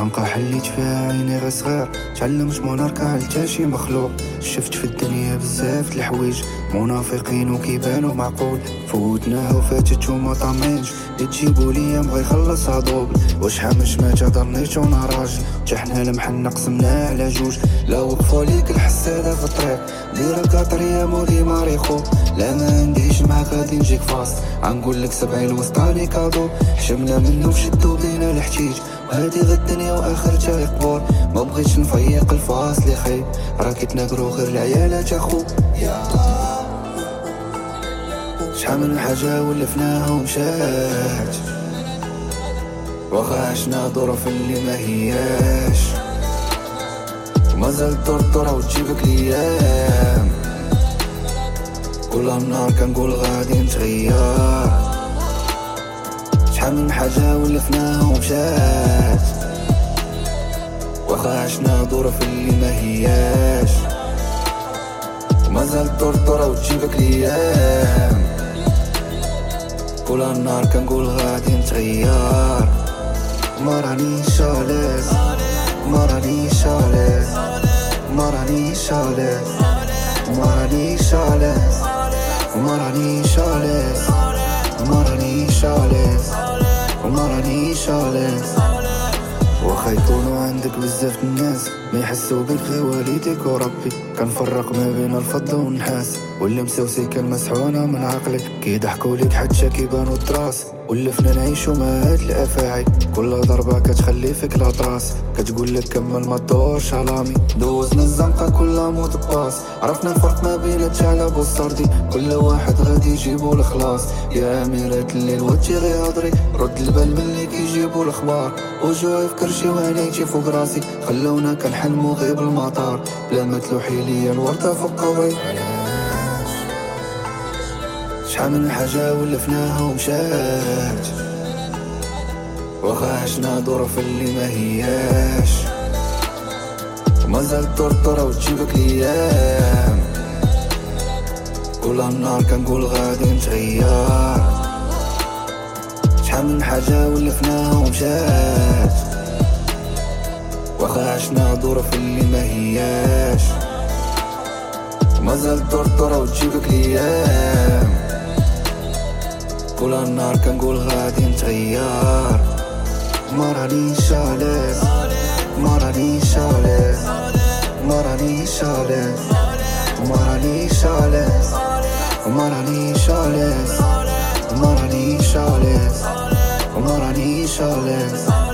زنقة حليت فيها عيني غير صغير، تعلمت مناركة حتى شي مخلوق. شفت في الدنيا بزاف د الحوايج منافقين وكيبانو معقول، فوتناها وفاتت وما طامنش، اللي تجيبو ليا بغا يخلصها دوبل. واش حامش ما ظنيت وانا راجل، تا حنا المحنة قسمناه على جوج. لا وقفوا ليك الحسادة في الطريق، دير الكاطرية مودي ماريخو. لا ما عنديش معاك غادي نجيك فاست، عنقول لك 70 وسطاني كادو. حشمنا منو وشدو بينا الحجيج، وهادي غد الدنيا واخرتها يقبور. ما بغيتش نفيق الفاصل خايب، راه كيتناقرو غير العيالات اخو. شحال من حاجة ولفناها ومشات، واخا عشنا ظروف اللي ما هياش، ومازال طرطرة وتجيبك ليام. كل نهار كنقول غادي نتغير، شحال من حاجة ولفناها ومشات، واخا عشنا ظروف اللي ما هياش، ومازال طرطرة وتجيبك ليام. كل نهار كنقول غادي نتغير، ما رانيش عاليز، ما رانيش عاليز، ما رانيش عاليز، ما رانيش عاليز، ما رانيش عاليز، ما رانيش عاليز، ما رانيش عاليز. واخا يكونوا عندك بزاف الناس ما يحسوا بك غير والديك وربي، كنفرق ما بين الفضل والنحاس، واللي مسوسي كان مسحونا من عقلك، كيضحكوا ليك حتى كيبانوا الدراس. ولفنا نعيشو مع هاد الافاعي، كل ضربة كتخلي فيك العطراس، كتقول لك كمل ما تدورش علامي. دوزنا الزنقة كلها موت باس، عرفنا الفرق ما بين الثعلب والسردي، كل واحد غادي يجيبو الخلاص. يا أميرة الليل وجهي غير هضري، رد البال ملي كيجيبو الأخبار، وجوعي في كرشي وعينيتي فوق راسي، خلونا كنحلمو غير بالمطار، بلا ما تلوحي ليا الوردة فوق قوي. شحال من حاجة ولفناها ومشات، واخا عشنا ظروف اللي ما هياش، ومازال طرطرة وتجيبك ليام. كل نهار كنقول غادي نتغير، شحال من حاجة ولفناها ومشات، واخا عشنا ظروف اللي ما هياش، ومازال طرطرة وتجيبك ليام. كل نهار كنقول غادي نتغير، ما رانيش عاليز، ما رانيش عاليز، ما رانيش عاليز، ما رانيش عاليز، ما رانيش عاليز، ما رانيش عاليز، ما رانيش عاليز.